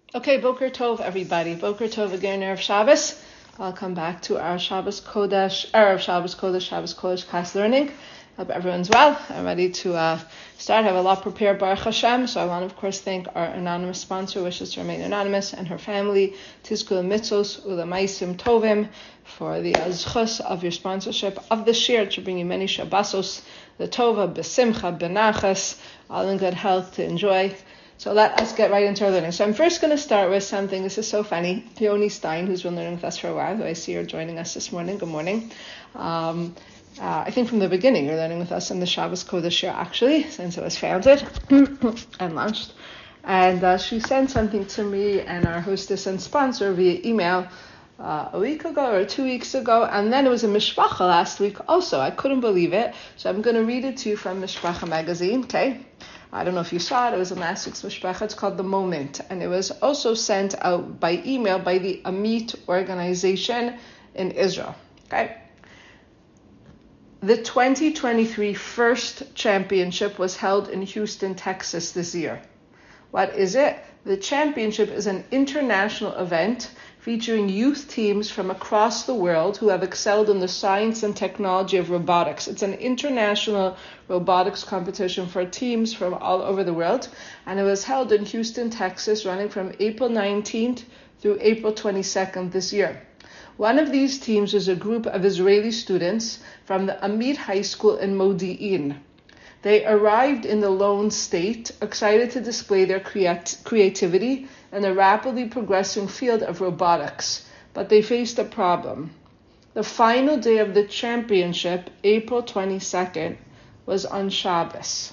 Okay, Boker Tov, everybody. Boker Tov again, Erev Shabbos. Welcome back to our Shabbos Kodesh, Erev Shabbos Kodesh class learning. Hope everyone's well. I'm ready to start. I have a lot prepared, Baruch Hashem. So I want to, of course, thank our anonymous sponsor, wishes to remain anonymous, and her family, Tizkul Mitzos Ulamaisim Tovim, for the zchus of your sponsorship of this year to bring you many Shabbosos, the Tova, Besimcha, Benachas, all in good health to enjoy. So let us get right into our learning. So I'm first going to start with something. This is so funny. Yoni Stein, who's been learning with us for a while, who I see her joining us this morning. Good morning. I think from the beginning you're learning with us in the Shabbos Kodesh year, actually, since it was founded and launched. And she sent something to me and our hostess and sponsor via email a week ago or 2 weeks ago, and then it was a Mishpacha last week also. I couldn't believe it. So I'm going to read it to you from Mishpacha magazine, okay? I don't know if you saw it. It was in last week's Mishpacha. It's called The Moment. And it was also sent out by email by the Amit organization in Israel. Okay? The 2023 First Championship was held in Houston, Texas this year. What is it? The championship is an international event featuring youth teams from across the world who have excelled in the science and technology of robotics. It's an international robotics competition for teams from all over the world, and it was held in Houston, Texas, running from April 19th through April 22nd this year. One of these teams is a group of Israeli students from the Amit High School in Modi'in. They arrived in the Lone State, excited to display their creativity in the rapidly progressing field of robotics, but they faced a problem. The final day of the championship, April 22nd, was on Shabbos.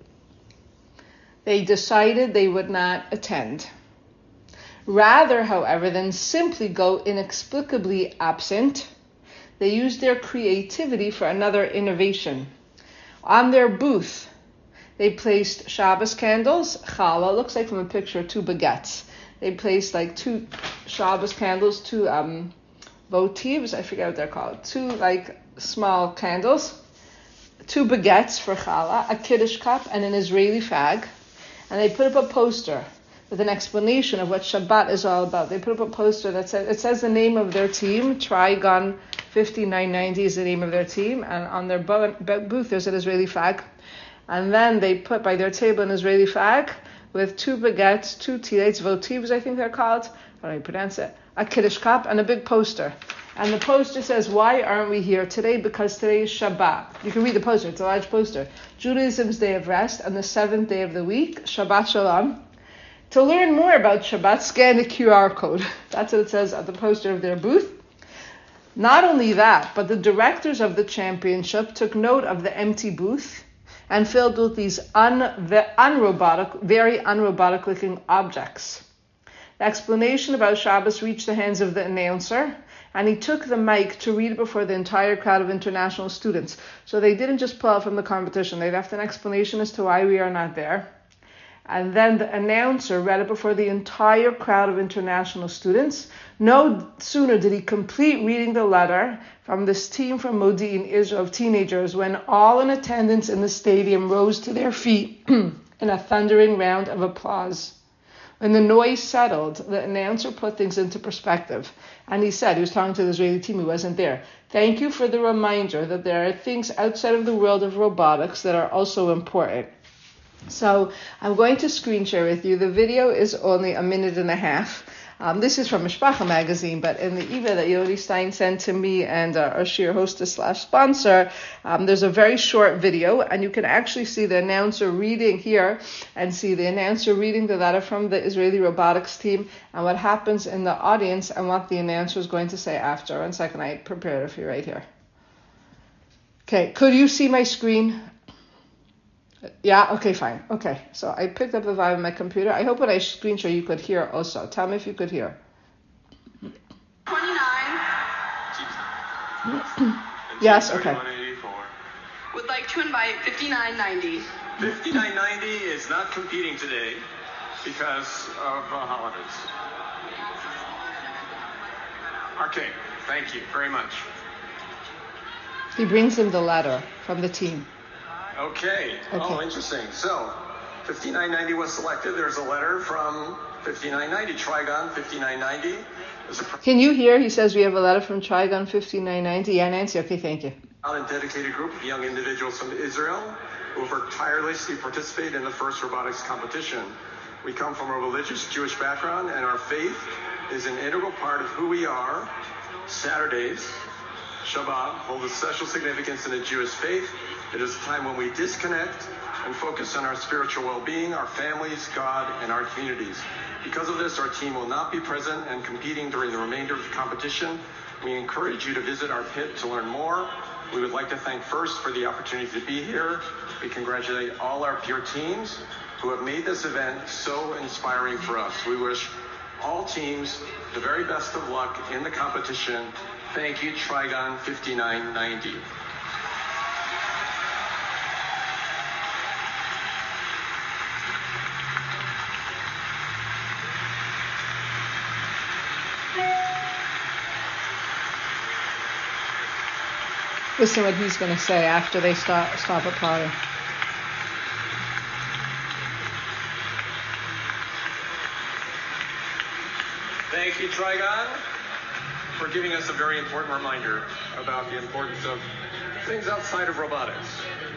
They decided they would not attend. Rather, however, than simply go inexplicably absent, they used their creativity for another innovation. On their booth, they placed Shabbos candles, challah, looks like from a picture, 2 baguettes. They placed like 2 Shabbos candles, 2 votives, I forget what they're called, 2 like small candles, 2 baguettes for challah, a kiddush cup, and an Israeli fag. And they put up a poster with an explanation of what Shabbat is all about. They put up a poster that says the name of their team, Trigon 5990 is the name of their team, and on their booth there's an Israeli fag. And then they put by their table an Israeli fag with 2 baguettes, 2 tilates, votivs I think they're called, I don't know how you pronounce it, a kiddush cup, and a big poster. And the poster says, why aren't we here today? Because today is Shabbat. You can read the poster, it's a large poster. Judaism's day of rest and the 7th day of the week, Shabbat Shalom. To learn more about Shabbat, scan the QR code. That's what it says at the poster of their booth. Not only that, but the directors of the championship took note of the empty booth and filled with these very unrobotic looking objects. The explanation about Shabbos reached the hands of the announcer, and he took the mic to read it before the entire crowd of international students. So they didn't just pull out from the competition. They left an explanation as to why we are not there. And then the announcer read it before the entire crowd of international students. No sooner did he complete reading the letter from this team from Modi'in, Israel, of teenagers, when all in attendance in the stadium rose to their feet in a thundering round of applause. When the noise settled, the announcer put things into perspective. And he said, he was talking to the Israeli team who wasn't there, "Thank you for the reminder that there are things outside of the world of robotics that are also important." So I'm going to screen share with you. The video is only 1.5 minutes. This is from Mishpacha magazine, but in the email that Yoni Stein sent to me and our Shir hostess / sponsor, there's a very short video, and you can actually see the announcer reading here and see the announcer reading the letter from the Israeli robotics team and what happens in the audience and what the announcer is going to say after. 1 second, I prepared it for you right here. Okay, could you see my screen? Yeah, okay, fine. Okay, so I picked up the vibe on my computer. I hope when I screen share you could hear also. Tell me if you could hear. 29. Yes, okay. Would like to invite 5990. 5990 is not competing today because of holidays. Okay, thank you very much. He brings him the letter from the team. Okay. Oh, interesting. So, 5990 was selected. There's a letter from 5990. Trigon 5990 is a Can you hear? He says we have a letter from Trigon 5990. Yeah, Nancy. Okay, thank you. proud and dedicated group of young individuals from Israel who have worked tirelessly to participate in the first robotics competition. We come from a religious Jewish background, and our faith is an integral part of who we are. Saturdays, Shabbat, hold a special significance in the Jewish faith. It is a time when we disconnect and focus on our spiritual well-being, our families, God, and our communities. Because of this, our team will not be present and competing during the remainder of the competition. We encourage you to visit our pit to learn more. We would like to thank first for the opportunity to be here. We congratulate all our peer teams who have made this event so inspiring for us. We wish all teams the very best of luck in the competition. Thank you, Trigon 5990. Listen what he's going to say after they stop applauding. Thank you, Trigon, for giving us a very important reminder about the importance of things outside of robotics.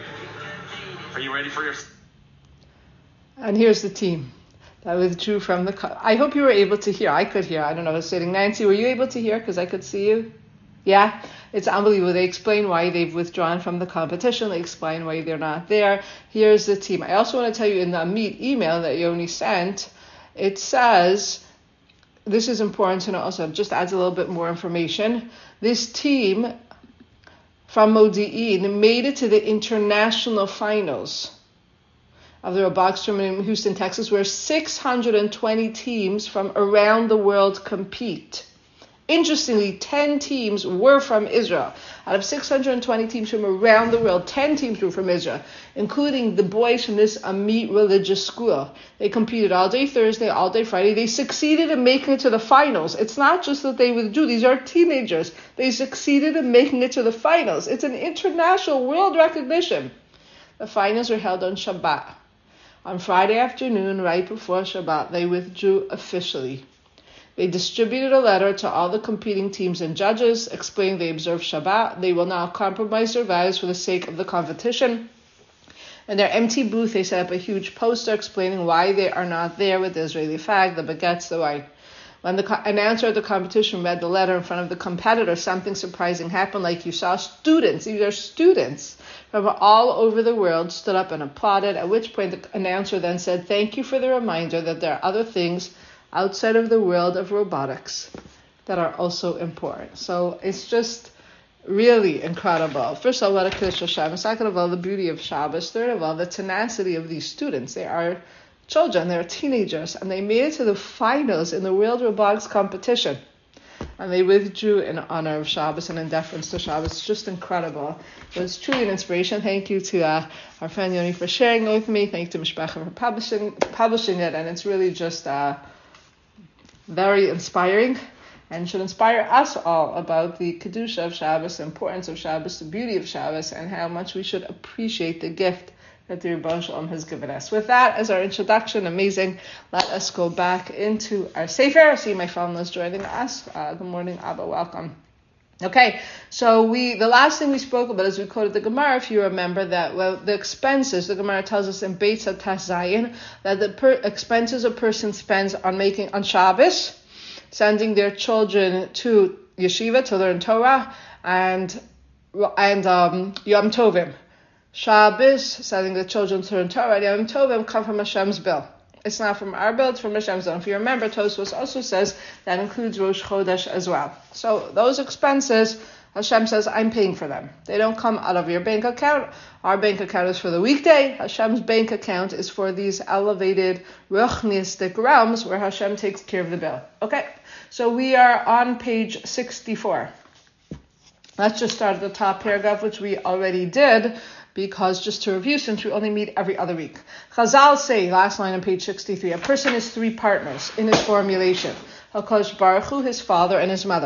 Are you ready for your... And here's the team that withdrew from the... I hope you were able to hear. I could hear. I don't know. I was sitting. Nancy, were you able to hear? Because I could see you. Yeah? It's unbelievable. They explain why they've withdrawn from the competition. They explain why they're not there. Here's the team. I also want to tell you in the Amit email that Yoni sent, it says... This is important to know also, just adds a little bit more information. This team from Modi'in made it to the international finals of the robotics tournament in Houston, Texas, where 620 teams from around the world compete. Interestingly, 10 teams were from Israel. Out of 620 teams from around the world, 10 teams were from Israel, including the boys from this Amit religious school. They competed all day Thursday, all day Friday. They succeeded in making it to the finals. It's not just that they withdrew. These are teenagers. They succeeded in making it to the finals. It's an international world recognition. The finals were held on Shabbat. On Friday afternoon, right before Shabbat, they withdrew officially. They distributed a letter to all the competing teams and judges explaining they observe Shabbat. They will now compromise their values for the sake of the competition. In their empty booth, they set up a huge poster explaining why they are not there with the Israeli flag, the baguettes, the wine. When the announcer of the competition read the letter in front of the competitor, something surprising happened. Like you saw, students, these are students from all over the world, stood up and applauded, at which point the announcer then said, "Thank you for the reminder that there are other things outside of the world of robotics that are also important." So it's just really incredible. First of all, what a Kiddush Hashem. Second of all, the beauty of Shabbos. Third of all, the tenacity of these students. They are children, they're teenagers, and they made it to the finals in the World Robotics Competition. And they withdrew in honor of Shabbos and in deference to Shabbos. It's just incredible. It was truly an inspiration. Thank you to our friend Yoni for sharing it with me. Thank you to Mishpacha for publishing it. And it's really just... very inspiring and should inspire us all about the Kedusha of Shabbos, the importance of Shabbos, the beauty of Shabbos, and how much we should appreciate the gift that the Rebbe Shalom has given us. With that as our introduction, amazing, let us go back into our Sefer. I see my phone is joining us. Good morning, Abba, welcome. Okay, so the last thing we spoke about is we quoted the Gemara, if you remember, that the expenses, the Gemara tells us in Beit Tes Zayin, that the expenses a person spends on Shabbos, sending their children to yeshiva to learn Torah, and Yom Tovim. Shabbos, sending the children to learn Torah, and Yom Tovim come from Hashem's bill. It's not from our bill, it's from Hashem's bill. If you remember, Tosfos also says that includes Rosh Chodesh as well. So those expenses, Hashem says, I'm paying for them. They don't come out of your bank account. Our bank account is for the weekday. Hashem's bank account is for these elevated ruchnistic realms where Hashem takes care of the bill. Okay, so we are on page 64. Let's just start at the top paragraph, which we already did, because just to review, since we only meet every other week. Chazal say, last line on page 63, a person is three partners in his formulation. HaKadosh Baruch Hu, his father and his mother.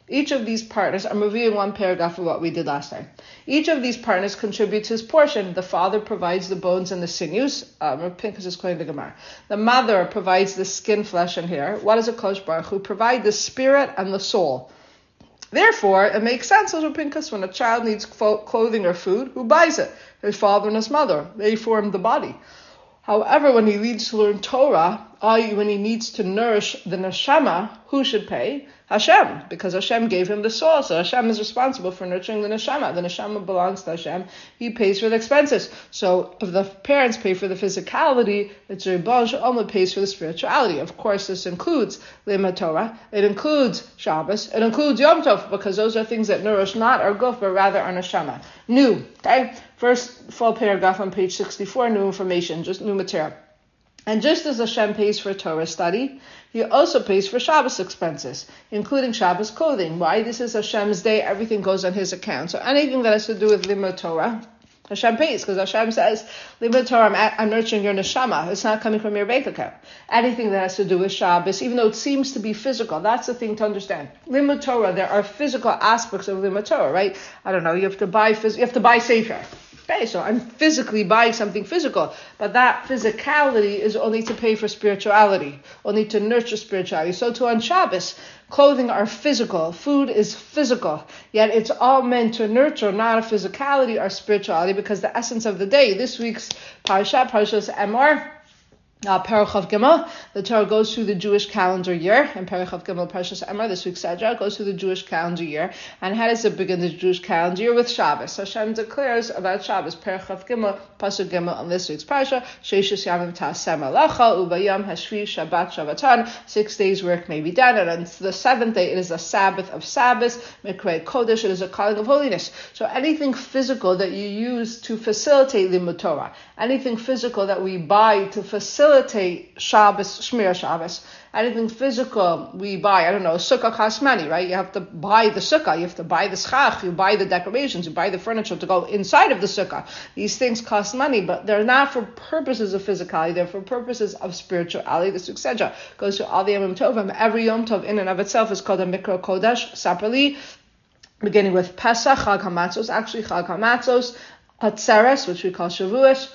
Each of these partners, I'm reviewing one paragraph of what we did last time. Each of these partners contributes his portion. The father provides the bones and the sinews. Pinchas is quoting the Gemara. The mother provides the skin, flesh, and hair. What does a Kosh Baruch Hu provide? The spirit and the soul. Therefore, it makes sense, as Pinchas, when a child needs clothing or food, who buys it? His father and his mother. They form the body. However, when he needs to learn Torah, i.e. when he needs to nourish the neshama, who should pay? Hashem, because Hashem gave him the soul, so Hashem is responsible for nurturing the neshama. The neshama belongs to Hashem. He pays for the expenses. So if the parents pay for the physicality, it's Rebbe Shalom pays for the spirituality. Of course, this includes Limud Torah, it includes Shabbos, it includes Yom Tov, because those are things that nourish not our guf, but rather our neshama. New, okay? First full paragraph on page 64, new information, just new material. And just as Hashem pays for Torah study, He also pays for Shabbos expenses, including Shabbos clothing. Why? This is Hashem's day. Everything goes on His account. So anything that has to do with Limud Torah, Hashem pays, because Hashem says, Limud Torah, I'm nurturing your neshama. It's not coming from your bank account. Anything that has to do with Shabbos, even though it seems to be physical, that's the thing to understand. Limud Torah, there are physical aspects of Limud Torah, right? I don't know, you have to buy Sefer. Okay, so I'm physically buying something physical, but that physicality is only to pay for spirituality, only to nurture spirituality. So too on Shabbos, clothing are physical, food is physical, yet it's all meant to nurture not a physicality or spirituality, because the essence of the day, this week's Parashas Emor, Parachav Gimel, the Torah goes through the Jewish calendar year, and Parachav Gimel, Parashas Emor, this week's Sedra, goes through the Jewish calendar year. And how does it begin the Jewish calendar year? With Shabbos. Hashem declares about Shabbos, Parachav Gimel, Pasuk Gimel, on this week's Parasha, Sheishis Yamim Ta'aseh Melacha, Ubayam Hashvi Shabbat Shabbatan, 6 days work may be done, and on the seventh day it is a Sabbath of Sabbath, Mikrei Kodesh, it is a calling of holiness. So anything physical that you use to facilitate Limud Torah, anything physical that we buy to facilitate Shabbos, Shmir Shabbos, anything physical we buy, I don't know, a sukkah costs money, right? You have to buy the sukkah, you have to buy the schach, you buy the decorations, you buy the furniture to go inside of the sukkah. These things cost money, but they're not for purposes of physicality, they're for purposes of spirituality. This etc. goes to all the Yom Tovim. Every Yom Tov in and of itself is called a Mikra Kodesh, separately, beginning with Pesach, Chag HaMatzos, actually Chag HaMatzos, Atzeres, which we call Shavuos,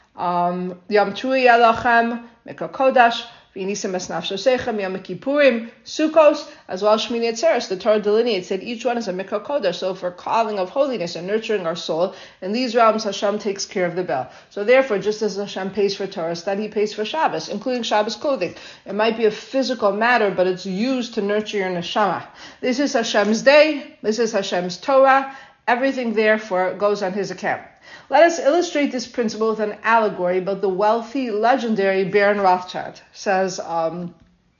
Yom Tui Yalachem, Mikra Kodesh, V'inisim es nafshosechem, Yom Kippurim, Sukkos, as well as Shmini Atzeres. The Torah delineates that each one is a Mikra Kodesh, so for calling of holiness and nurturing our soul, in these realms Hashem takes care of the bell. So therefore, just as Hashem pays for Torah, then He pays for Shabbos, including Shabbos clothing. It might be a physical matter, but it's used to nurture your neshama. This is Hashem's day, this is Hashem's Torah, everything therefore goes on His account. Let us illustrate this principle with an allegory about the wealthy, legendary Baron Rothschild, says of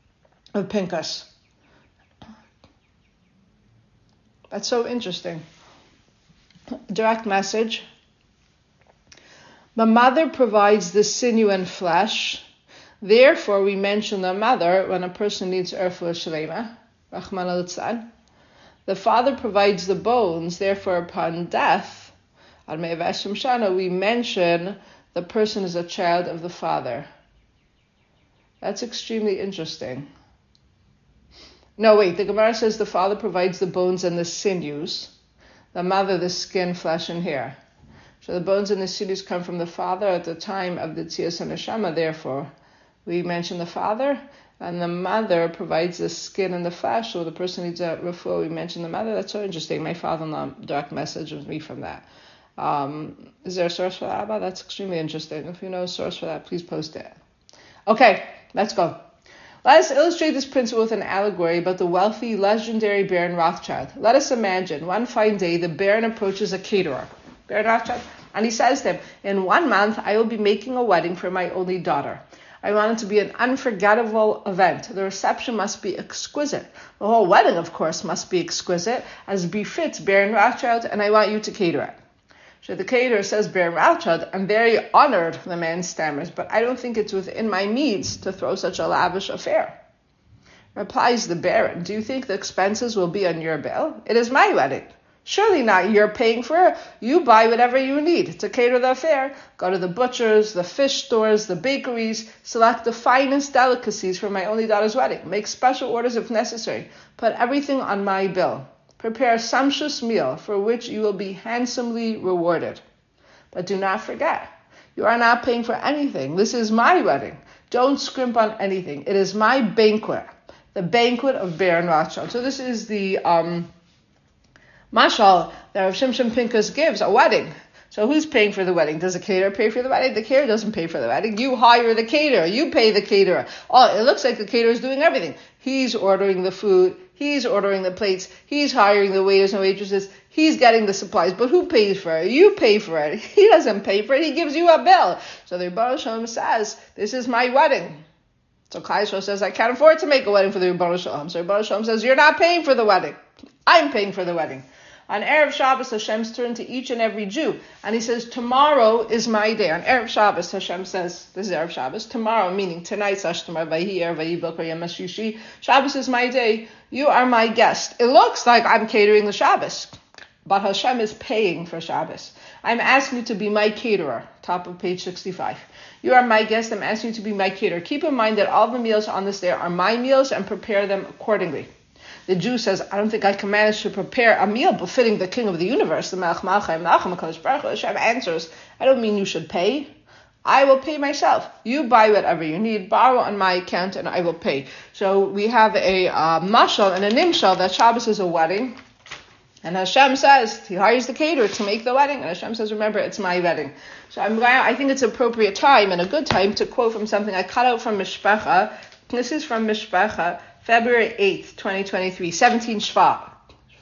Pinchas. That's so interesting. Direct message. The mother provides the sinew and flesh. Therefore, we mention the mother when a person needs refuah shlema, Rachmana litzlan. The father provides the bones. Therefore, upon death, we mention the person is a child of the father. That's extremely interesting. No, wait, the Gemara says the father provides the bones and the sinews, the mother the skin, flesh, and hair. So the bones and the sinews come from the father at the time of the Tzias and Neshama, therefore we mention the father, and the mother provides the skin and the flesh, so the person needs a refuah, we mention the mother. That's so interesting. My father-in-law direct messaged me from that. Is there a source for that, Abba? That's extremely interesting. If you know a source for that, please post it. Okay, let's go. Let us illustrate this principle with an allegory about the wealthy, legendary Baron Rothschild. Let us imagine one fine day the Baron approaches a caterer, Baron Rothschild, and he says to him, in 1 month I will be making a wedding for my only daughter. I want it to be an unforgettable event. The reception must be exquisite. The whole wedding, of course, must be exquisite, as befits Baron Rothschild, and I want you to cater it. So the caterer says, Baron Rothschild, I'm very honored, the man stammers, but I don't think it's within my means to throw such a lavish affair. Replies the Baron, do you think the expenses will be on your bill? It is my wedding. Surely not. You're paying for it. You buy whatever you need to cater the affair. Go to the butchers, the fish stores, the bakeries. Select the finest delicacies for my only daughter's wedding. Make special orders if necessary. Put everything on my bill. Prepare a sumptuous meal for which you will be handsomely rewarded. But do not forget, you are not paying for anything. This is my wedding. Don't scrimp on anything. It is my banquet. The banquet of Baron Rothschild. So this is the mashal that Rav Shimshon Pinkus gives, a wedding. So who's paying for the wedding? Does the caterer pay for the wedding? The caterer doesn't pay for the wedding. You hire the caterer. You pay the caterer. Oh, it looks like the caterer is doing everything. He's ordering the food. He's ordering the plates. He's hiring the waiters and waitresses. He's getting the supplies. But who pays for it? You pay for it. He doesn't pay for it. He gives you a bill. So the Rebbeinu Shalom says, this is my wedding. So Klal Yisrael says, I can't afford to make a wedding for the Rebbeinu Shalom. So Rebbeinu Shalom says, you're not paying for the wedding. I'm paying for the wedding. On Erev Shabbos, Hashem's turned to each and every Jew. And he says, tomorrow is my day. On Erev Shabbos, Hashem says, this is Erev Shabbos. Tomorrow, meaning tonight, Shabbos is my day. You are my guest. It looks like I'm catering the Shabbos. But Hashem is paying for Shabbos. I'm asking you to be my caterer. Top of page 65. You are my guest. I'm asking you to be my caterer. Keep in mind that all the meals on this day are my meals and prepare them accordingly. The Jew says, I don't think I can manage to prepare a meal befitting the King of the universe. The Melech Malchim Nachem HaKadosh Baruch Hu. Hashem answers, I don't mean you should pay. I will pay myself. You buy whatever you need, borrow on my account, and I will pay. So we have a mashal and a nimshal that Shabbos is a wedding. And Hashem says, he hires the caterer to make the wedding. And Hashem says, remember, it's my wedding. So I think it's an appropriate time and a good time to quote from something I cut out from Mishpacha. This is from Mishpacha. February 8th, 2023, 17 Shvat.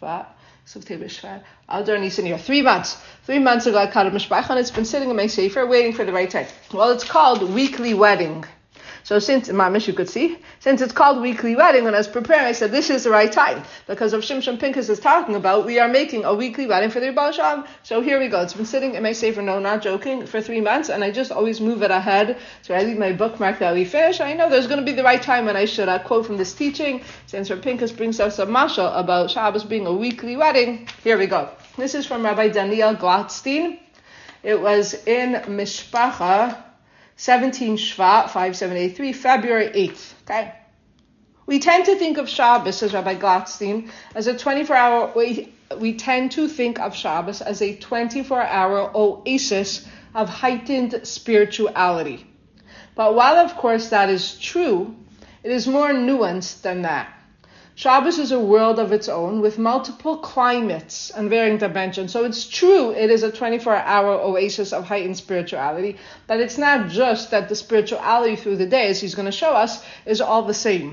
Adar Nisan here. 3 months. 3 months ago I caught a Mishpacha and it's been sitting in my sefer waiting for the right time. Well, it's called Weekly Wedding. So since, Mamish, you could see, since it's called Weekly Wedding, when I was preparing, I said, this is the right time. Because of Shimshon Pinkus is talking about, we are making a weekly wedding for the Rebbeinu Shalom. So here we go. It's been sitting in my sefer, no, not joking, for 3 months, and I just always move it ahead. So I leave my bookmark that we finish. I know there's going to be the right time when I should quote from this teaching. Since Rav Pinkus brings us a mashal about Shabbos being a weekly wedding, here we go. This is from Rabbi Daniel Glatstein. It was in Mishpacha, 17 Shvat, 5783, February 8th. Okay? We tend to think of Shabbos, says Rabbi Glatstein, as a 24-hour, we tend to think of Shabbos as a 24-hour oasis of heightened spirituality. But while, of course, that is true, it is more nuanced than that. Shabbos is a world of its own with multiple climates and varying dimensions. So it's true it is a 24-hour oasis of heightened spirituality, but it's not just that the spirituality through the day, as he's going to show us, is all the same.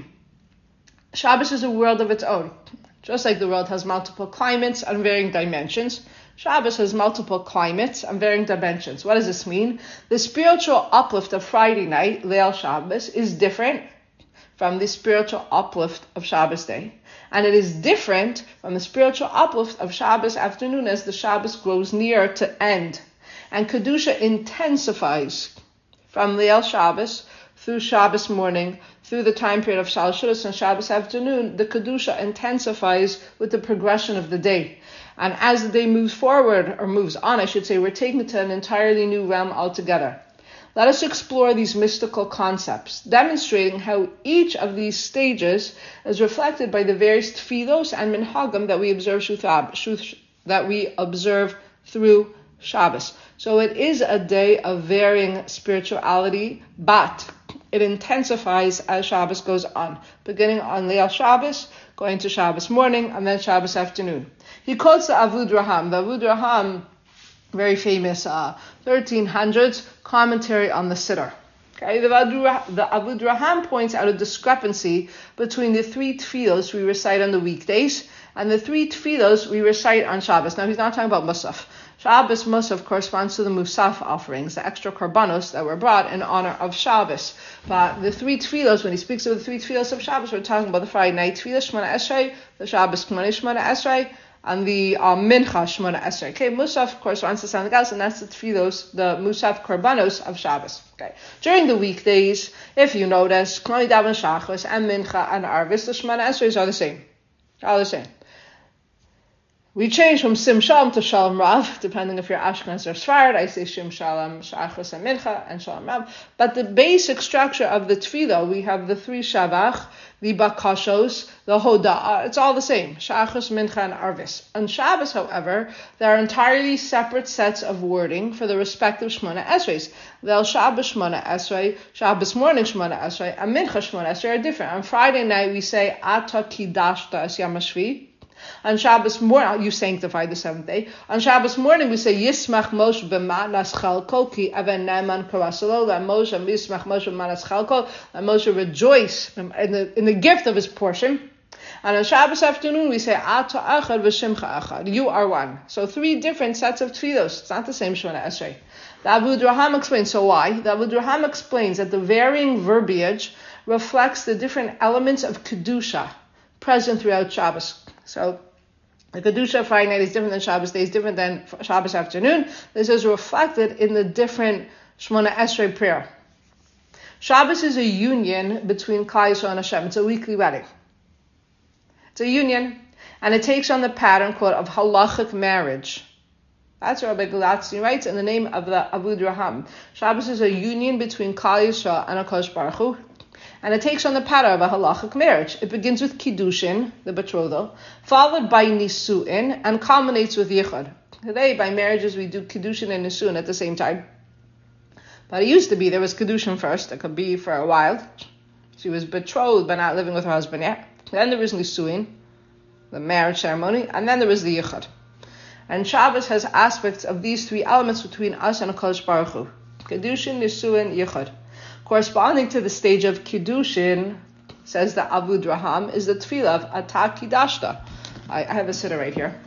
Shabbos is a world of its own. Just like the world has multiple climates and varying dimensions, Shabbos has multiple climates and varying dimensions. What does this mean? The spiritual uplift of Friday night, Leil Shabbos, is different from the spiritual uplift of Shabbos day. And it is different from the spiritual uplift of Shabbos afternoon as the Shabbos grows near to end. And Kedusha intensifies from Leil Shabbos through Shabbos morning, through the time period of Shalosh Shudos and Shabbos afternoon. The Kedusha intensifies with the progression of the day. And as the day moves forward, or moves on, I should say, we're taking it to an entirely new realm altogether. Let us explore these mystical concepts, demonstrating how each of these stages is reflected by the various tefillos and minhagim that we observe through Shabbos. So it is a day of varying spirituality, but it intensifies as Shabbos goes on, beginning on Leil Shabbos, going to Shabbos morning, and then Shabbos afternoon. He quotes the Avud Raham. The Avud Raham, very famous 1300s commentary on the Siddur. Okay, the Avud Raham points out a discrepancy between the 3 tefillos we recite on the weekdays and the 3 tefillos we recite on Shabbos. Now he's not talking about Musaf. Shabbos Musaf corresponds to the Musaf offerings, the extra korbanos that were brought in honor of Shabbos. But the 3 tefillos, when he speaks of the 3 tefillos of Shabbos, we're talking about the Friday night tefillah Shemona Esrei, the Shabbos K'monei Shemona Esrei, and the Mincha Shemona Esrei. Okay, Musaf corresponds to something else, and that's the tefillos, the Musaf korbanos of Shabbos. Okay, during the weekdays, if you notice, K'monei Daven Shachos and Mincha and Arvis, the Shemona Esreis are the same. All the same. We change from Sim Shalom to Shalom Rav, depending if you're Ashkenaz or Sfarad. I say Sim Shalom, Shachris and Mincha, and Shalom Rav. But the basic structure of the Tefillah, we have the 3 Shavach, the Bakashos, the Hoda'ah. It's all the same, Shachris, Mincha, and Arvis. On Shabbos, however, there are entirely separate sets of wording for the respective Shemona Esreis. Vel Shabbos Shemona Esrei, Shabbos morning Shemona Esrei, and Mincha Shemona Esrei are different. On Friday night, we say Ata Kidashta Es Yom HaShvi. On Shabbos morning, you sanctify the 7th day. On Shabbos morning, we say Yismach Moshe b'matnas chalko ki even Naaman karasalo la Moshe Yismach Moshe b'matnas chalko. La Moshe rejoice in the gift of his portion. And on Shabbos afternoon, we say Ata Achad v'Shimcha Achad. You are one. So 3 different sets of tefillos. It's not the same Shemona Esrei. The Abu Draham explains. So why? The Abu Draham explains that the varying verbiage reflects the different elements of kedusha present throughout Shabbos. So the Kedusha Friday night is different than Shabbos day, is different than Shabbos afternoon. This is reflected in the different Shemona Esrei prayer. Shabbos is a union between Klal Yisrael and Hashem. It's a weekly wedding. It's a union, and it takes on the pattern, quote, of halachic marriage. That's what Rabbi Galatzny writes in the name of the Abu Draham. Shabbos is a union between Klal Yisrael and HaKadosh Baruch Hu. And it takes on the pattern of a halachic marriage. It begins with kiddushin, the betrothal, followed by nisuin, and culminates with yichud. Today, by marriages, we do kiddushin and nisuin at the same time. But it used to be there was kiddushin first. It could be for a while. She was betrothed but not living with her husband yet. Then there was nisuin, the marriage ceremony, and then there was the yichud. And Shabbos has aspects of these 3 elements between us and HaKadosh Baruch Hu. Kiddushin, nisuin, yichud. Corresponding to the stage of Kiddushin, says the Abu Draham, is the tefillah of Ata Kidashta. I have a sitter right here.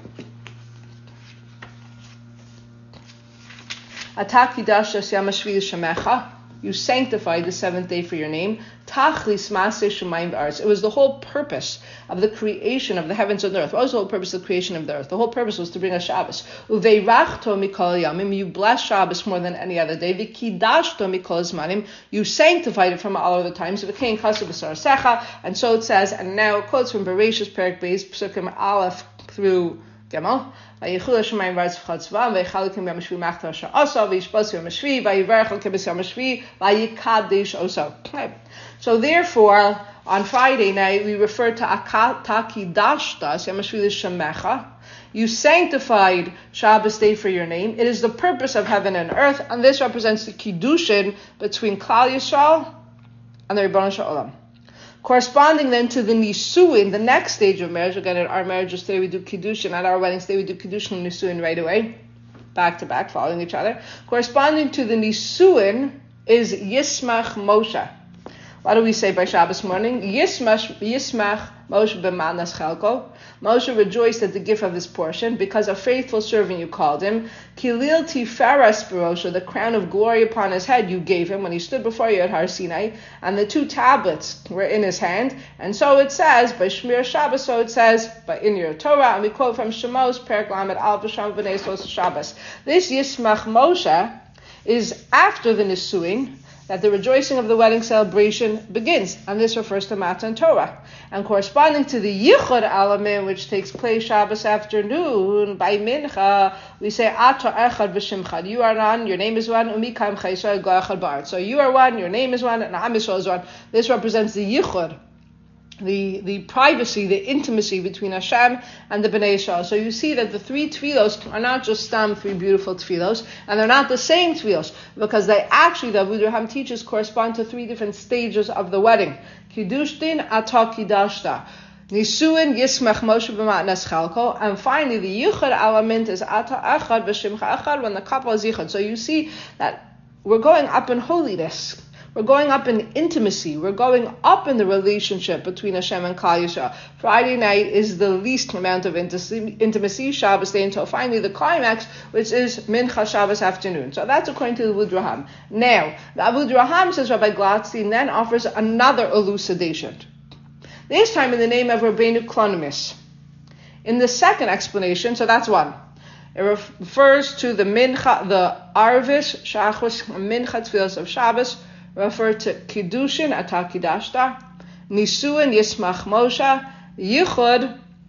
Ata Kidashta Yom HaShvi Shemecha. You sanctified the 7th day for your name. Tachlis Maseh Shemayim V'Aretz. It was the whole purpose of the creation of the heavens and the earth. What was the whole purpose of the creation of the earth? The whole purpose was to bring us Shabbos. Uveirachto mikol yamim. You blessed Shabbos more than any other day. V'kidashto mikol zmanim. You sanctified it from all other times. V'kein chassid b'sarasecha. And so it says, and now it quotes from Bereshis Perek Beis, Psukim Aleph through Gimel. So therefore, on Friday night, we refer to Akidashta, Yom HaShvi Shemecha. You sanctified Shabbos day for your name. It is the purpose of heaven and earth, and this represents the Kiddushin between Klal Yisrael and the Rebbeinu Shel Olam. Corresponding then to the Nisuin, the next stage of marriage. Again, at our marriages today we do Kiddushin. At our weddings today we do Kiddushin and Nisuin right away, back to back, following each other. Corresponding to the Nisuin is Yismach Moshe. What do we say by Shabbos morning? Yismach Moshe b'matnas chalko. Moshe rejoiced at the gift of his portion, because a faithful servant you called him. Kilil tiferas b'rosho, the crown of glory upon his head you gave him when he stood before you at Har Sinai, and the 2 tablets were in his hand. And so it says, by Shmir Shabbos, so it says, by in your Torah, and we quote from Shemos, Perek Lamed Al V'Sham B'nei Sos Shabbos. This Yismach Moshe is after the Nisuin, that the rejoicing of the wedding celebration begins, and this refers to Matan Torah. And corresponding to the Yichud element, which takes place Shabbos afternoon, by Mincha, we say, Ata Echad V'Shimchad. You are one, your name is one, Umikam Chayisrael Go'echad Ba'aretz. So you are one, your name is one, and Am Yisrael is one. This represents the Yichud, the privacy, the intimacy between Hashem and the Bnei Yisrael. So you see that the 3 tefillos are not just 3 beautiful tefillos, and they're not the same tefillos, because they actually, the Abu Draham teaches, correspond to 3 different stages of the wedding. Kiddushin Ata Kidashta. Nisuin Yismach Moshe b'matnas chalko. And finally, the Yichud element is Ata Echad V'Shimcha Echad, when the couple is Yichud. So you see that we're going up in holiness. We're going up in intimacy. We're going up in the relationship between Hashem and Klal Yisrael. Friday night is the least amount of intimacy, Shabbos day, until finally the climax, which is Mincha Shabbos afternoon. So that's according to the Abu Draham. Now, the Abu Draham, says Rabbi Glatstein, then offers another elucidation. This time in the name of Rabbeinu Klonimis. In the second explanation, so that's one. It refers to the Mincha, the Arvis, Shachos, Mincha Tfilos of Shabbos, refer to Kiddushin, Ata Kidashta, Nisuin, Yismach Moshe, Yichud,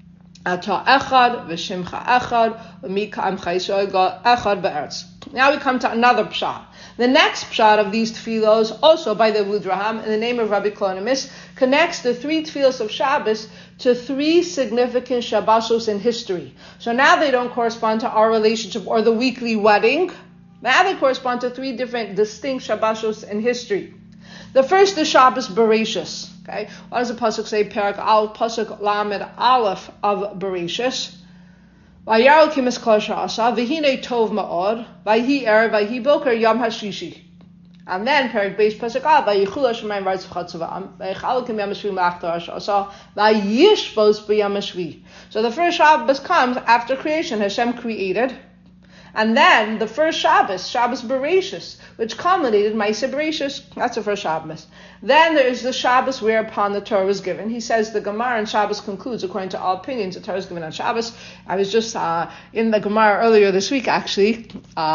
Ata echad v'shimcha echad v'mika'amcha Yisrael echad be'eretz. Now we come to another pshat. The next pshat of these tefillos, also by the Avudraham, in the name of Rabbi Klonimis, connects the three tefillos of Shabbos to three significant Shabbosos in history. So now they don't correspond to our relationship or the weekly wedding. Now they correspond to three different distinct Shabbosos in history. The first is Shabbos Bereshis. Okay, what does the pasuk say? Perak al pasuk lamed aleph of Bereshis. Vayarol kimis kol sha'asa v'hinei tov ma'od vayhi erev vayhi boker yom hashishi. And then Perak Beis pasuk al vayichul hashemayim v'aretz v'chatzavam vayichal kim yom hashvi ma'achtar sha'asa vayishbos b'yom hashvi. So the first Shabbos comes after creation. Hashem created. And then the first Shabbos, Shabbos Bereshis, which culminated Maaseh Bereshis, that's the first Shabbos. Then there is the Shabbos whereupon the Torah was given. He says the Gemara on Shabbos concludes, according to all opinions, the Torah is given on Shabbos. I was just in the Gemara earlier this week, actually,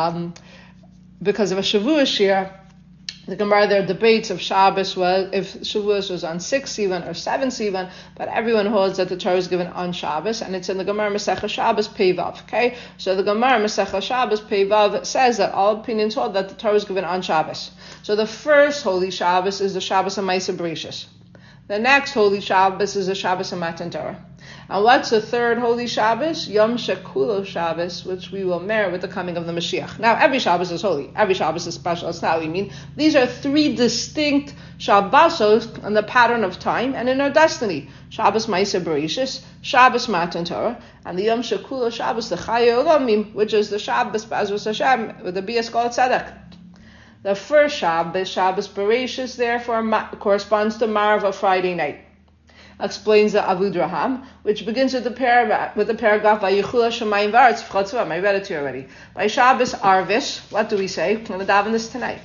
because of a Shavuos shir. The Gemara there debates if Shabbos was, if Shavuos was on 6 Sivan or 7 Sivan, but everyone holds that the Torah is given on Shabbos, and it's in the Gemara Masechah Shabbos Pei Vav. Okay, so the Gemara Masechah Shabbos Pei Vav says that all opinions hold that the Torah is given on Shabbos. So the first holy Shabbos is the Shabbos of Maaseh Bereshis. The next holy Shabbos is the Shabbos of Matan Torah. And what's the third holy Shabbos? Yom Shekulo Shabbos, which we will merit with the coming of the Mashiach. Now, every Shabbos is holy. Every Shabbos is special. It's not what we mean. These are three distinct Shabbosos in the pattern of time and in our destiny. Shabbos Maaseh Bereshis, Shabbos Matan Torah, and the Yom Shekulo Shabbos, the Chayei Olamim, which is the Shabbos B'ezras Hashem, with the Bias Kol Tzedek. The first Shabbos, Shabbos Bereshis, therefore corresponds to Marva Friday night. Explains the Avudraham, which begins with the paragraph Vayichul Hashemayim v'aretz v'chatzavam. I read it to you already. By Shabbos Arvis, what do we say? We're going to daven this tonight.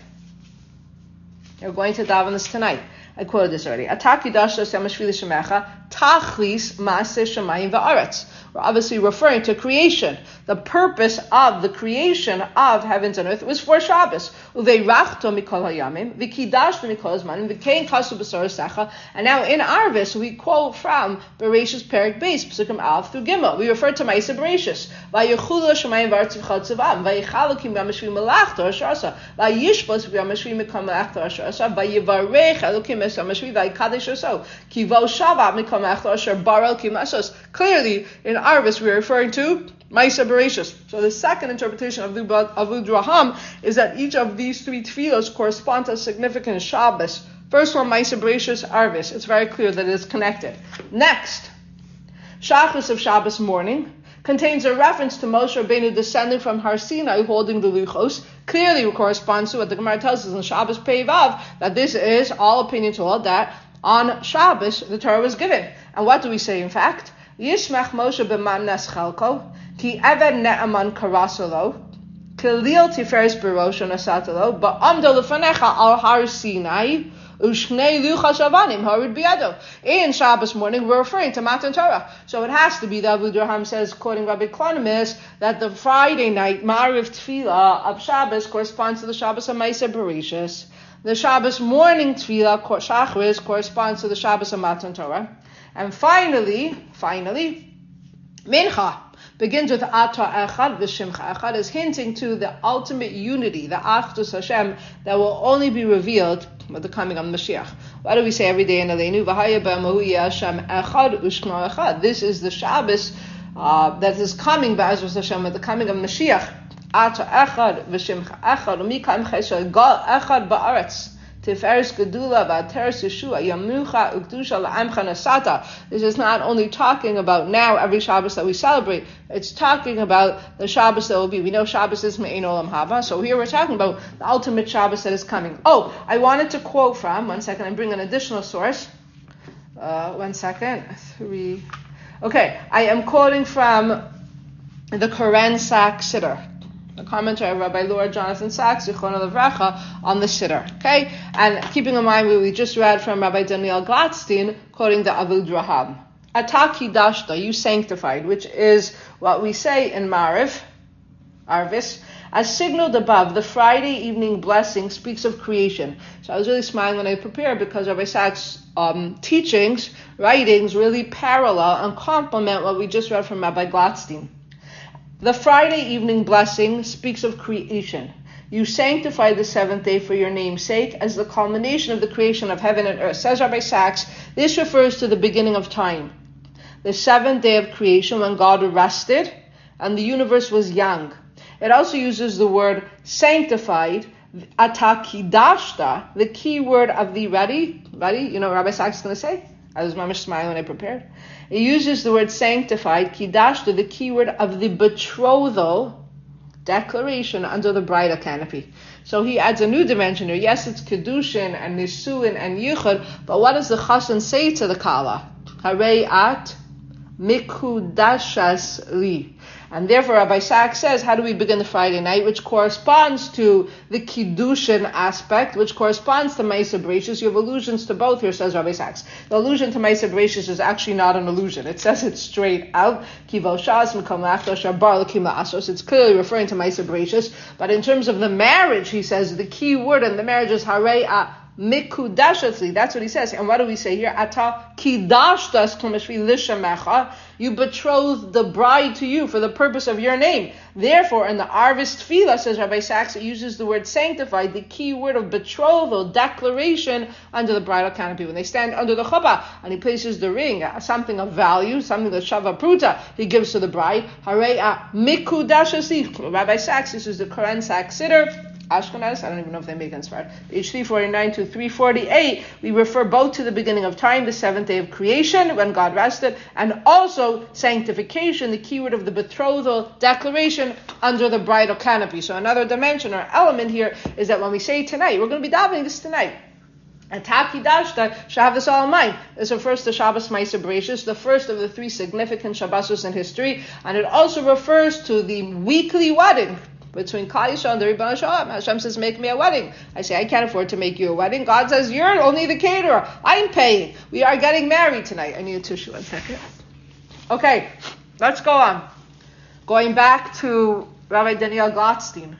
You're going to daven this tonight. I quoted this already. Ataki dashos yom hashvi l'shemecha tachlis maaseh shemayim v'aretz. We're obviously referring to creation. The purpose of the creation of heavens and earth was for Shabbos. Uveirachto mikol hayamim, v'kidashto mikol zmanim, v'kein chasu b'sor secha. And now in Arvis, we quote from Bereshis Perak Beis, Pesukim Aleph through Gimel. We refer to Maaseh Bereshis. Vayichulu Hashemayim v'aretz v'chatzavam, vayichalakim b'yom hashvi melachto asharasa, vayishbos b'yom hashvi mikol melachto asharasa, vayivarech elokim es yom hashvi vayikadesh oso, ki vo shavat mikol melachto asher bar elokim asos. Clearly, in Arvis, we are referring to Maaseh Bereshis. So the second interpretation of Avudraham is that each of these three tefillos correspond to a significant Shabbos. First one, Maaseh Bereshis, Arvis. It's very clear that it is connected. Next, Shachris of Shabbos morning contains a reference to Moshe Rabbeinu descending from Har Sinai holding the Luchos. Clearly corresponds to what the Gemara tells us in Shabbos Pei Vav, that this is, all opinions hold, that on Shabbos the Torah was given. And what do we say in fact? Yishmech Moshe b'manas chalko, ki eved ne'aman karasolo, kilil tiferes b'rosh nasatalo, ba'amdo lefanecha al Har Sinai, u'shnei luchas avanim harid biyado. In Shabbos morning, we're referring to Matan Torah. So it has to be that Avudraham says, quoting Rabbi Klonimis, that the Friday night Ma'ariv Tefillah of Shabbos corresponds to the Shabbos of Maaseh Bereshis. The Shabbos morning Tefillah, Shachris, corresponds to the Shabbos of Matan Torah. And finally, Mincha begins with Ata Echad v'Shimcha Echad, is hinting to the ultimate unity, the Achdus Hashem, that will only be revealed with the coming of Mashiach. What do we say every day in Aleinu? V'haya b'amahu Hashem Echad u'shkno Echad. This is the Shabbos that is coming b'Ezras Hashem with the coming of Mashiach. Ata Echad v'Shimcha Echad u'mikam chesed gal Echad ba'aretz. Tiferes Gedula v'Ateres Yeshua Yamucha Ukdusha La'amcha Nasata. This is not only talking about now every Shabbos that we celebrate. It's talking about the Shabbos that will be. We know Shabbos is Me'ein Olam Haba. So here we're talking about the ultimate Shabbos that is coming. Oh, I wanted to quote from, one second, I'm bringing an additional source. 1 second. 3. Okay, I am quoting from the Koren Sach Siddur. The commentary of Rabbi Lord Jonathan Sachs, Zichrono Livracha, on the Siddur. Okay? And keeping in mind what we just read from Rabbi Daniel Gladstein, quoting the Avudraham. Ataki dashta, you sanctified, which is what we say in Arvis. As signaled above, the Friday evening blessing speaks of creation. So I was really smiling when I prepared because Rabbi Sachs' teachings, writings, really parallel and complement what we just read from Rabbi Gladstein. The Friday evening blessing speaks of creation. You sanctify the seventh day for your name's sake as the culmination of the creation of heaven and earth. Says Rabbi Sachs, this refers to the beginning of time. The seventh day of creation when God rested and the universe was young. It also uses the word sanctified, atakidashta, the key word of the ready, you know what Rabbi Sachs is going to say? I was mamish smiling when I prepared. It uses the word sanctified, kidashta, the key word of the betrothal, declaration under the bridal canopy. So he adds a new dimension here. Yes, it's kedushin and nisuin and yichud, but what does the chassan say to the kala? Harei at mikudashas li. And therefore, Rabbi Sachs says, how do we begin the Friday night, which corresponds to the Kiddushin aspect, which corresponds to Maaseh Bereishis. You have allusions to both here, says Rabbi Sachs. The allusion to Maaseh Bereishis is actually not an allusion. It says it straight out. Kivo Shas Mekom Lachto Shabar L'Kim La'asos. It's clearly referring to Maaseh Bereishis. But in terms of the marriage, he says, the key word in the marriage is Harei Mikudashatli. That's what he says. And what do we say here? Ata kidashtas kumashvi lishamecha. You betrothed the bride to you for the purpose of your name. Therefore, in the Arvis Tefillah, says Rabbi Sachs, it uses the word sanctified, the key word of betrothal, declaration, under the bridal canopy. When they stand under the chuppah and he places the ring, something of value, something that shava pruta, he gives to the bride. Harei mikudashasi. Rabbi Sachs, this is the Koren Sachs Siddur, Ashkenaz, I don't even know if they make it in Sfarad. Page 349 to 348, we refer both to the beginning of time, the seventh day of creation, when God rested, and also sanctification, the keyword of the betrothal declaration under the bridal canopy. So another dimension or element here is that when we say tonight, we're going to be davening this tonight. And Takidashta should have this all in mind. This refers to Shabbos Maaseh Bereishis, the first of the three significant Shabbosos in history, and it also refers to the weekly wedding between Klal Yisrael and the Ribbon Shalom. Hashem says, make me a wedding. I say, I can't afford to make you a wedding. God says, you're only the caterer. I'm paying. We are getting married tonight. I need a tissue, 1 second. Okay, let's go on. Going back to Rabbi Daniel Gladstein.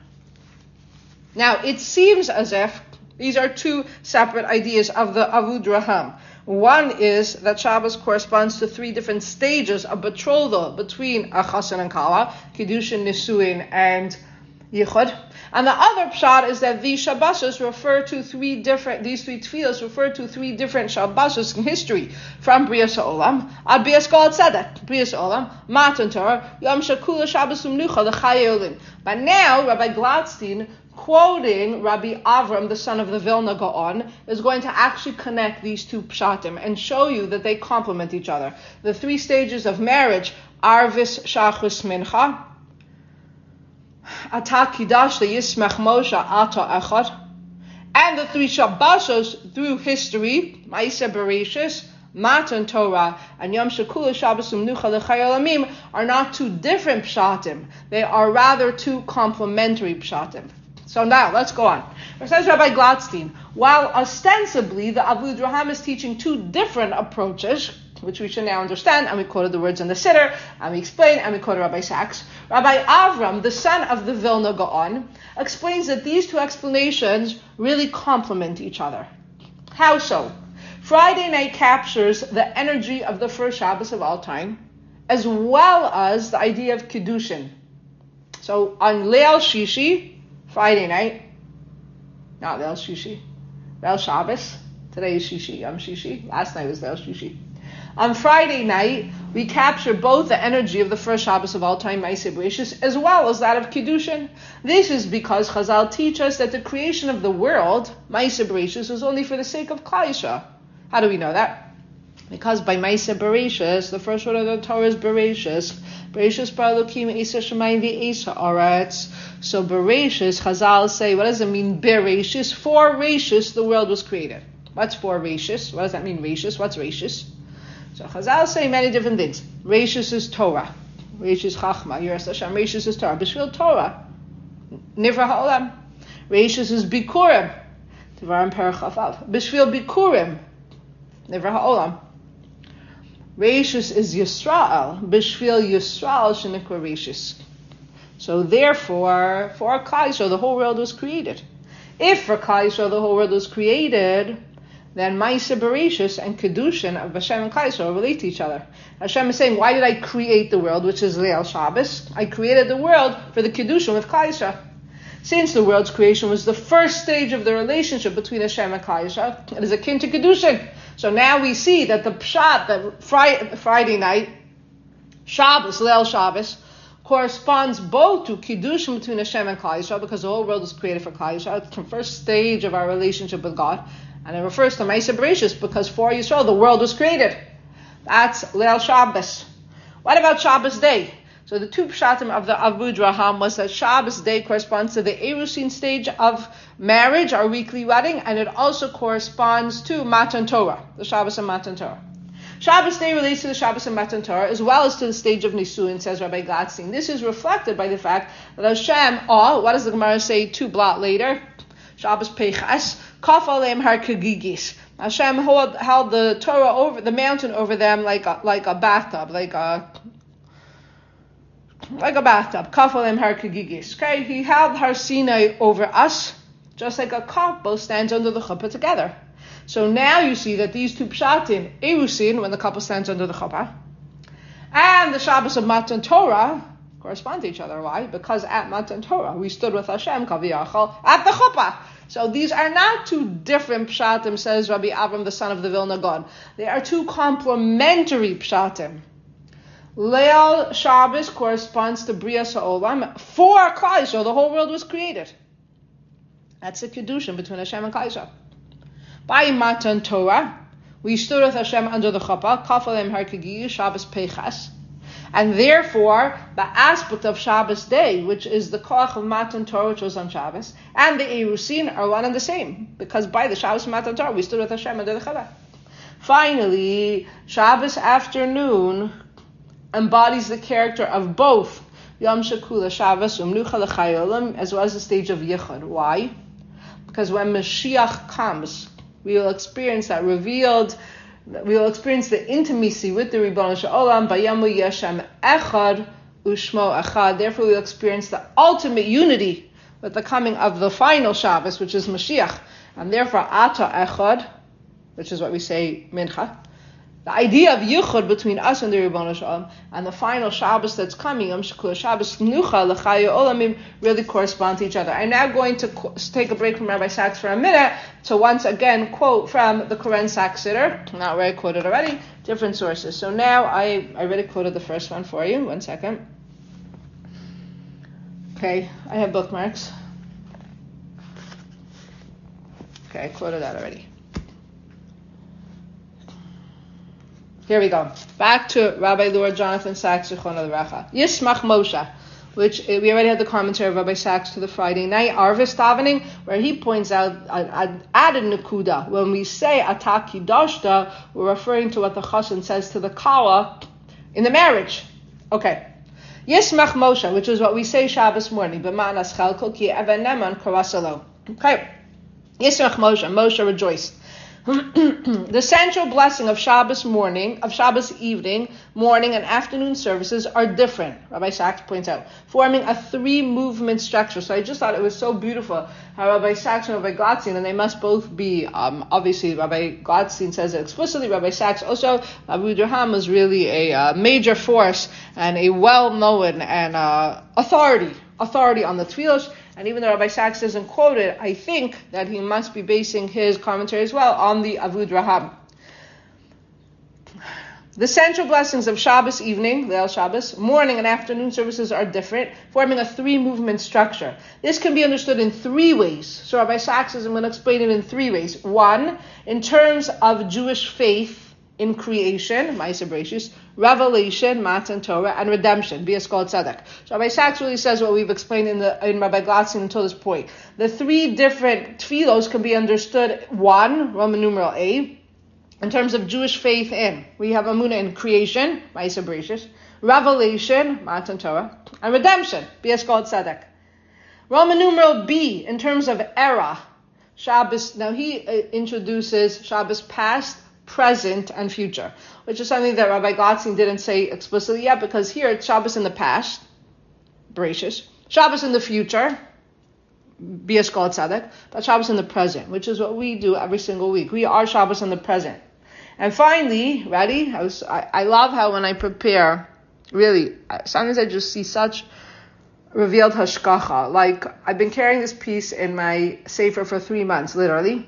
Now, it seems as if these are two separate ideas of the Avud Raham. One is that Shabbos corresponds to three different stages of betrothal between a chassan and kala, Kiddushin, Nisuin, and Yichud. And the other pshat is that these Shabbosos refer to these three tefillos refer to three different Shabbosos in history, from Brias Olam, Ad Brias Kol Tzedek, Brias Olam, Matan Torah, Yom Shekula Shabbos Umnucha, the Chayei Olim. But now, Rabbi Gladstein, quoting Rabbi Avram, the son of the Vilna Gaon, is going to actually connect these two pshatim and show you that they complement each other. The three stages of marriage, Arvis, Shachus, Mincha, Ata Kidash, the Yismech Moshe, Ata Echad, and the three Shabbosos through history, Maaseh Bereishis, Matan Torah, and Yom Shekula Shabbos Umnucha L'Chayei Olamim, are not two different pshatim. They are rather two complementary pshatim. So now, let's go on. Says Rabbi Gladstein, while ostensibly the Avud Raham is teaching two different approaches, which we should now understand, and we quoted the words in the Siddur, and we explained, and we quoted Rabbi Sachs, Rabbi Avram, the son of the Vilna Gaon, explains that these two explanations really complement each other. How so? Friday night captures the energy of the first Shabbos of all time, as well as the idea of Kiddushin. So on Leil Shishi, Friday night, not Leil Shishi, Leil Shabbos, today is Shishi, Yom Shishi, last night was Leil Shishi. On Friday night, we capture both the energy of the first Shabbos of all time, Maaseh Bereishis, as well as that of Kiddushin. This is because Chazal teach us that the creation of the world, Maaseh Bereishis, was only for the sake of Klal Yisrael. How do we know that? Because by Maaseh Bereishis, the first word of the Torah is Bereishis. Bereishis bara Elokim Eisa Shamayim v'Eisa Aretz. So Bereishis, Chazal say, what does it mean, Bereishis? For Reishis, the world was created. What's for Reishis? What does that mean, Reishis? What's Reishis? So Chazal say many different things. Reishis is Torah. Reishis Chachma. Yiras Hashem. Reishis is Torah. B'shvil Torah. Nivra ha'olam. Reishis is Bikurim. Devarim Perach Avav. B'shvil Bikurim. Nivra ha'olam. Reishis is Yisrael. B'shvil Yisrael shenikra Reishis. So therefore, for Klal Yisrael, the whole world was created. If for Klal Yisrael, the whole world was created, then Ma'aseh Bereshis and Kedushin of Hashem and Klal Yisrael relate to each other. Hashem is saying, why did I create the world, which is Leil Shabbos? I created the world for the Kedushin with Klal Yisrael. Since the world's creation was the first stage of the relationship between Hashem and Klal Yisrael, it is akin to Kedushin. So now we see that the Pshat, that Friday night, Shabbos, Leil Shabbos, corresponds both to Kedushin between Hashem and Klal Yisrael, because the whole world was created for Klal Yisrael. It's the first stage of our relationship with God. And it refers to Ma'aseh Bereshis, because for Yisrael, the world was created. That's Leil Shabbos. What about Shabbos day? So the two pshatim of the Avud Raham was that Shabbos day corresponds to the Erusin stage of marriage, our weekly wedding, and it also corresponds to Matan Torah, the Shabbos and Matan Torah. Shabbos day relates to the Shabbos and Matan Torah, as well as to the stage of Nisuin, says Rabbi Gladstein. This is reflected by the fact that Hashem, what does the Gemara say 2 blot later? Shabbos Peichas, Kaf Aleim Har Kegigis. Hashem held the Torah over, the mountain over them like a bathtub, like a bathtub. Kaf Aleim Har Kegigis. Okay, he held Har Sinai over us, just like a couple stands under the chuppah together. So now you see that these two pshatim, Erusin, when the couple stands under the chuppah, and the Shabbos of Matan Torah correspond to each other. Why? Because at Matan Torah we stood with Hashem Kaviyachal at the chuppah. So these are not two different pshatim, says Rabbi Avram, the son of the Vilna Gaon. They are two complementary pshatim. Leil Shabbos corresponds to Brias HaOlam. For Klal Yisrael, the whole world was created. That's the Kedushin between Hashem and Klal Yisrael. By Matan Torah, we stood with Hashem under the chuppah, Kaf Aleim Har Kegigis, Shabbos Peichas. And therefore, the aspect of Shabbos day, which is the koach of Matan Torah, which was on Shabbos, and the Erusin are one and the same. Because by the Shabbos Matan Torah, we stood with Hashem under the chuppah. Finally, Shabbos afternoon embodies the character of both Yom Shekula Shabbos Umnucha L'Chayolim, as well as the stage of Yichud. Why? Because when Mashiach comes, we will experience that revealed. We will experience the intimacy with the Ribono Shel Olam. Bayamu Yeshem Echad Ushmo Echad. Therefore, we will experience the ultimate unity with the coming of the final Shabbos, which is Mashiach. And therefore, Ata Echad, which is what we say Mincha. The idea of Yichud between us and the Ribono Shel Olam, and the final Shabbos that's coming, Yom Shekula Shabbos Nucha L'Chayo Olamim, really correspond to each other. I'm now going to take a break from Rabbi Sachs for a minute to once again quote from the Koren Sachs Siddur, not where I quoted already, different sources. So now I already quoted the first one for you. 1 second. Okay, I have bookmarks. Okay, I quoted that already. Here we go. Back to Rabbi Lord Jonathan Sachs, Zichrono Livracha. Yismach Moshe, which we already had the commentary of Rabbi Sachs to the Friday night Arvis davening, where he points out added Nakuda. When we say Ata Kidoshta, we're referring to what the Chassan says to the Kala in the marriage. Okay. Yismach Moshe, which is what we say Shabbos morning. B'ma'anas chalko ki even neman karasalo. Okay. Yismach Moshe. Moshe rejoiced. The central blessing of Shabbos morning, of Shabbos evening, morning, and afternoon services are different, Rabbi Sachs points out, forming a 3-movement structure. So I just thought it was so beautiful how Rabbi Sachs and Rabbi Gladstein, and they must both be, obviously Rabbi Gladstein says it explicitly, Rabbi Sachs also, Avud Raham was really a major force and a well-known and authority on the Tfilos. And even though Rabbi Sachs doesn't quote it, I think that he must be basing his commentary as well on the Avud Raham. The central blessings of Shabbos evening, Leil Shabbos, morning and afternoon services are different, forming a 3-movement structure. This can be understood in 3 ways. So Rabbi Sachs says I'm going to explain it in 3 ways. 1, in terms of Jewish faith in creation, Ma'aseh Bereshis, revelation, Matan Torah, and redemption, Bias Kol Tzedek. So Rabbi Sachs really says what we've explained in Rabbi Gladstein until this point. The 3 different tefillos can be understood, 1, Roman numeral A, in terms of Jewish faith in. We have Amunah in creation, Ma'aseh Bereshis, revelation, Matan Torah, and redemption, Bias Kol Tzedek. Roman numeral B, in terms of era, Shabbos, now he introduces Shabbos past, present, and future, which is something that Rabbi Gladstein didn't say explicitly yet, because here it's Shabbos in the past, Bereshis, Shabbos in the future, Bias Kol Tzedek, but Shabbos in the present, which is what we do every single week. We are Shabbos in the present. And finally, ready? I love how when I prepare, really, sometimes I just see such revealed hashkacha. Like, I've been carrying this piece in my sefer for 3 months, literally.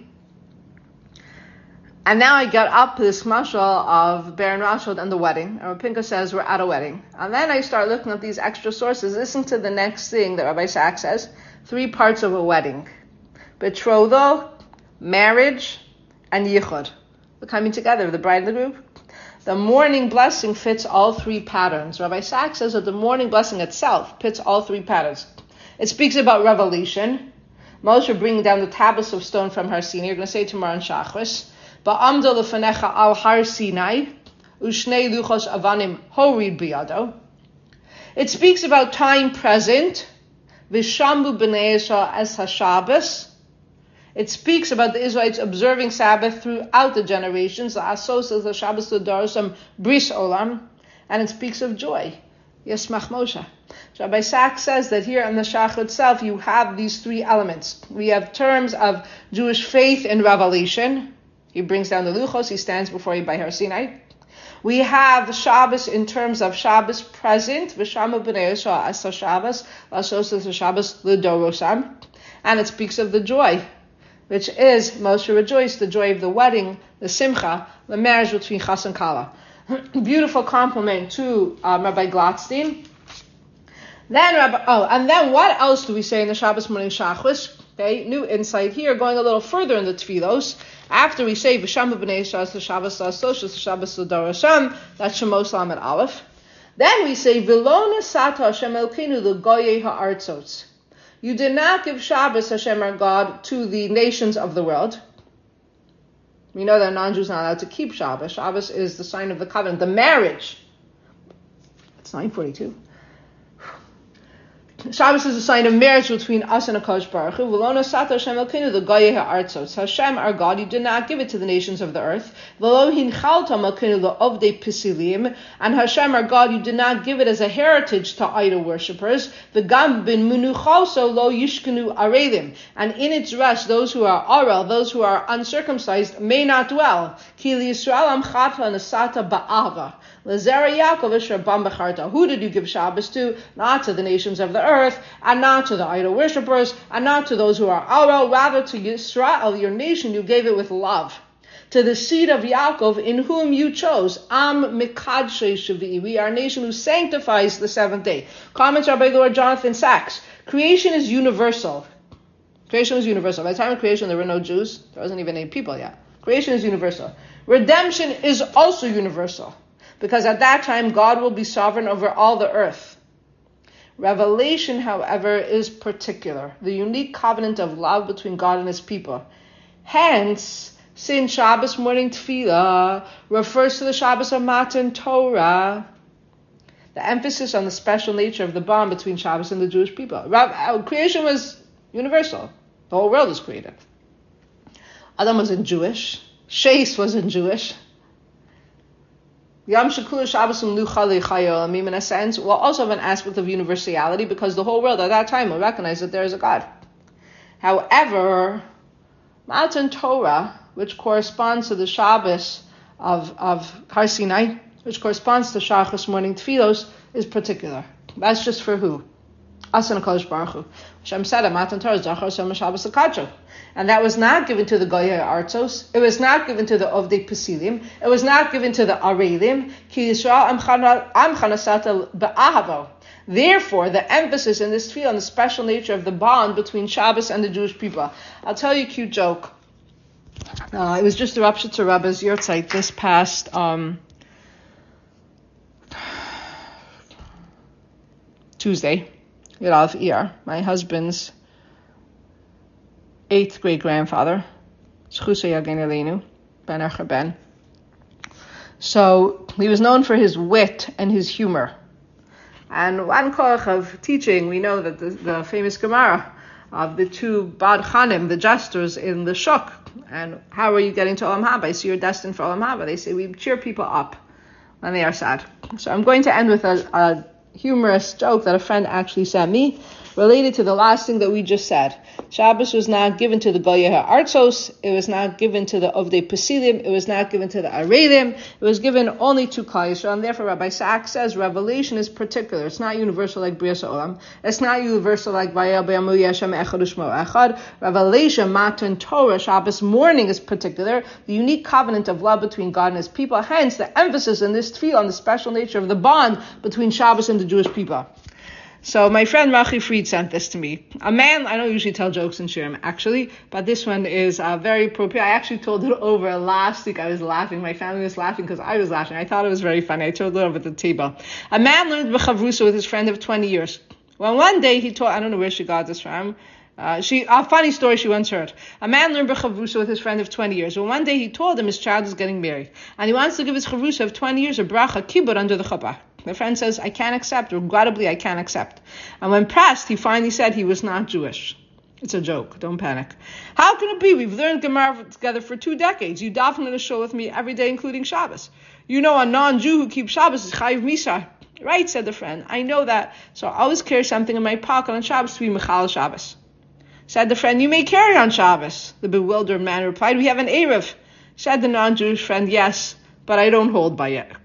And now I get up this mashal of Baron Rashod and the wedding. And Pinka says we're at a wedding. And then I start looking at these extra sources. Listen to the next thing that Rabbi Sachs says. 3 parts of a wedding. Betrothal, marriage, and yichud. The coming together of the bride and the groom. The morning blessing fits all 3 patterns. Rabbi Sachs says that the morning blessing itself fits all 3 patterns. It speaks about revelation. Moshe bringing down the tablets of stone from Har Sinai. You're going to say tomorrow in Shachris. Ba'amdo lefanecha al Har Sinai, ushnei luchos avanim horid biyado. It speaks about time present, vishambu b'nei Yisrael as haShabbos. It speaks about the Israelites observing Sabbath throughout the generations, la'asos as haShabbos l'dorosam bris olam, and it speaks of joy. Yesmach Moshe. Rabbi Sachs says that here in the Shach itself you have these 3 elements. We have terms of Jewish faith and revelation. He brings down the luchos, he stands before you by Har Sinai. We have the Shabbos in terms of Shabbos present, v'shamu b'nei Yisrael as Shabbos, la'asos as Shabbos l'dorosam, and it speaks of the joy, which is Moshe rejoiced, the joy of the wedding, the simcha, the marriage between Chas and Kala. Beautiful compliment to Rabbi Glatstein. And then what else do we say in the Shabbos morning Shachris? Okay, new insight here, going a little further in the Tfilos. After we say V'shamu b'nei Yisrael the Shabbos la'asos Shabbos l'dorosam, that's Shemos Lamed Aleph. Then we say V'lo nesata Hashem Elokeinu l'goyei ha'artzos. You did not give Shabbos, Hashem our God, to the nations of the world. We know that non-Jews are not allowed to keep Shabbos. Shabbos is the sign of the covenant, the marriage. It's 9:42. Shabbos is a sign of marriage between us and HaKadosh Baruch Hu. V'lo nasata Hashem Elokeinu l'goyei ha'artzos. Hashem, our God, you did not give it to the nations of the earth. V'lo hinchaltam Elokeinu l'ovdei pisilim. And Hashem, our God, you did not give it as a heritage to idol worshippers. V'gam bin menuchaso lo yishkenu arelim. And in its rest, those who are arel, those who are uncircumcised, may not dwell. Ki liYisrael amchata nasata ba'ava. L'zera Yaakov asher bam becharta. Who did you give Shabbos to? Not to the nations of the earth, and not to the idol worshippers, and not to those who are Arel, rather to Yisrael, your nation, you gave it with love. To the seed of Yaakov, in whom you chose. Am Mikadshe Shavi. We are a nation who sanctifies the 7th day. Comments are by Lord Jonathan Sachs. Creation is universal. Creation is universal. By the time of creation, there were no Jews. There wasn't even any people yet. Creation is universal. Redemption is also universal. Because at that time, God will be sovereign over all the earth. Revelation, however, is particular. The unique covenant of love between God and His people. Hence, since Shabbos morning tefillah refers to the Shabbos of Matan Torah, the emphasis on the special nature of the bond between Shabbos and the Jewish people. Creation was universal. The whole world was created. Adam wasn't Jewish. Shais wasn't Jewish. Yom Shekula Shabbos Menucha Lechayolamim, in a sense, will also have an aspect of universality because the whole world at that time will recognize that there is a God. However, Matan Torah, which corresponds to the Shabbos of Har Sinai, which corresponds to Shachos morning Tfilos, is particular. That's just for who? Us and HaKadosh Baruch Hu. Hashem said, Matan Torah Zachar Shem Shabbos HaKadshah. And that was not given to the Goyei Artzos. It was not given to the Ovdei Pesilim. It was not given to the Arelim. Ki Yisrael Am Chanasata Ba'ahavo. Therefore, the emphasis in this tefillah on the special nature of the bond between Shabbos and the Jewish people. I'll tell you a cute joke. It was just the Rav Shitzer Rabbe's Yurtzeit this past Tuesday. Yerav Iyar, my husband's 8th great grandfather. Zchusa Yagen Elenu, Ben Archer Ben. So he was known for his wit and his humor. And one koch of teaching, we know that the famous Gemara of the 2 Bad Chanim, the jesters in the Shuk. And how are you getting to Olam Haba? I see you're destined for Olam Haba. They say we cheer people up when they are sad. So I'm going to end with a humorous joke that a friend actually sent me. related to the last thing that we just said. Shabbos was not given to the Goyah Ha'artzos, it was not given to the Ovdei Pesilim, it was not given to the Aredim, it was given only to Klal Yisrael, and therefore Rabbi Sachs says revelation is particular. It's not universal like Brias Olam. It's not universal like Vayel Be'amu Yeshem Echad U'Shmo Echad. Revelation, Matan Torah, Shabbos morning is particular, the unique covenant of love between God and His people. Hence, the emphasis in this tefillah on the special nature of the bond between Shabbos and the Jewish people. So my friend Rachi Fried sent this to me. A man, I don't usually tell jokes in Shirim actually, but this one is very appropriate. I actually told it over last week. I was laughing. My family was laughing because I was laughing. I thought it was very funny. I told it over at the table. A man learned B'chavrusa with his friend of 20 years. Well, one day he told, I don't know where she got this from. A funny story she once heard. A man learned B'chavrusa with his friend of 20 years. Well, one day he told him his child is getting married. And he wants to give his chavrusa of 20 years a bracha kibbud under the chuppah. The friend says, I can't accept. Regrettably, I can't accept. And when pressed, he finally said he was not Jewish. It's a joke. Don't panic. How can it be? We've learned Gemara together for 2 decades. You daven in a shul with me every day, including Shabbos. You know a non-Jew who keeps Shabbos is chayiv misar. Right, said the friend. I know that. So I always carry something in my pocket on Shabbos to be Mechal Shabbos. Said the friend, you may carry on Shabbos. The bewildered man replied, we have an Erev. Said the non-Jewish friend, yes, but I don't hold by it.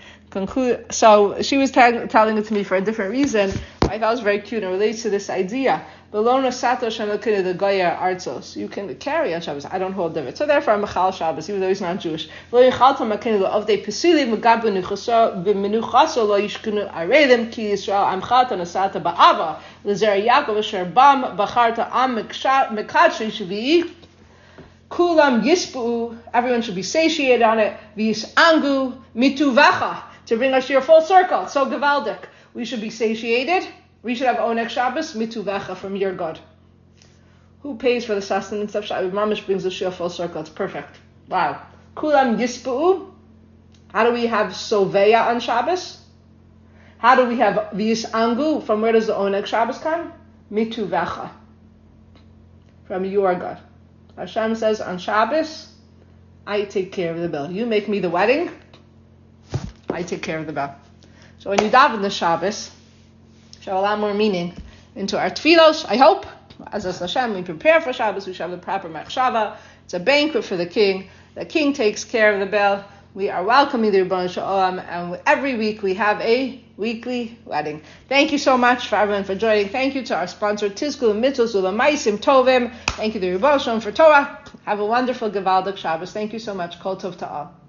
So she was telling it to me for a different reason. I thought it was very cute and relates to this idea. Belona Satosh and the Goya Artzos. You can carry on Shabbos. I don't hold of it. So therefore I'm Mechal Shabbos, even though he's not Jewish. Lo yichaltam akin of de pesili megab benuchaso lo yishkunu aredim ki Yisrael amchat anasata ba'ava lezer Yaakov asher bam bacharta am mekadshei shvi'i kulam yispu. Everyone should be satiated on it. V'yis angu mituvacha. To bring us to your full circle. So Gavaldik. We should be satiated. We should have Oneg Shabbos, mituvecha, from your God. Who pays for the sustenance of Shabbos? Mamish brings the shir full circle. It's perfect. Wow. Kulam yispu'u. How do we have Soveya on Shabbos? How do we have V'yis Angu? From where does the Oneg Shabbos come? Mituvecha. From your God. Hashem says, on Shabbos, I take care of the bill. You make me the wedding, I take care of the bill. So when you daven the Shabbos, show a lot more meaning into our tefillos, I hope. As Hashem, we prepare for Shabbos, we should have the proper machshava. It's a banquet for the king. The king takes care of the bill. We are welcoming the Rebbeinu Shalom, and every week we have a weekly wedding. Thank you so much for everyone for joining. Thank you to our sponsor, Tizkul Mitzvos Ulamaisim Tovim. Thank you to the Rebbeinu Shalom for Torah. Have a wonderful Gevaldik Shabbos. Thank you so much. Kol Tov Ta'al.